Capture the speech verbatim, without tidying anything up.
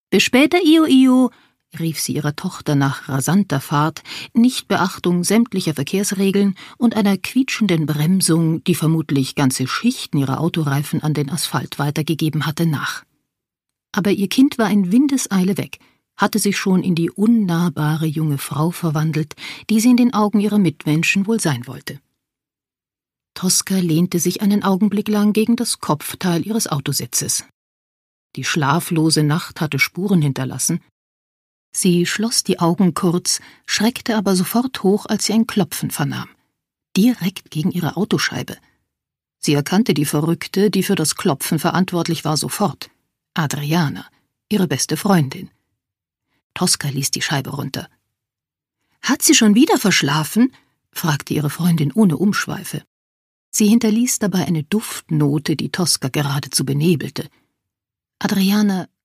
»Bis später, Io Io«, rief sie ihrer Tochter nach rasanter Fahrt, Nichtbeachtung sämtlicher Verkehrsregeln und einer quietschenden Bremsung, die vermutlich ganze Schichten ihrer Autoreifen an den Asphalt weitergegeben hatte, nach. Aber ihr Kind war in Windeseile weg, hatte sich schon in die unnahbare junge Frau verwandelt, die sie in den Augen ihrer Mitmenschen wohl sein wollte. Tosca lehnte sich einen Augenblick lang gegen das Kopfteil ihres Autositzes. Die schlaflose Nacht hatte Spuren hinterlassen. Sie schloss die Augen kurz, schreckte aber sofort hoch, als sie ein Klopfen vernahm. Direkt gegen ihre Autoscheibe. Sie erkannte die Verrückte, die für das Klopfen verantwortlich war, sofort. Adriana, ihre beste Freundin. Tosca ließ die Scheibe runter. »Hat sie schon wieder verschlafen?« fragte ihre Freundin ohne Umschweife. Sie hinterließ dabei eine Duftnote, die Tosca geradezu benebelte. »Adriana,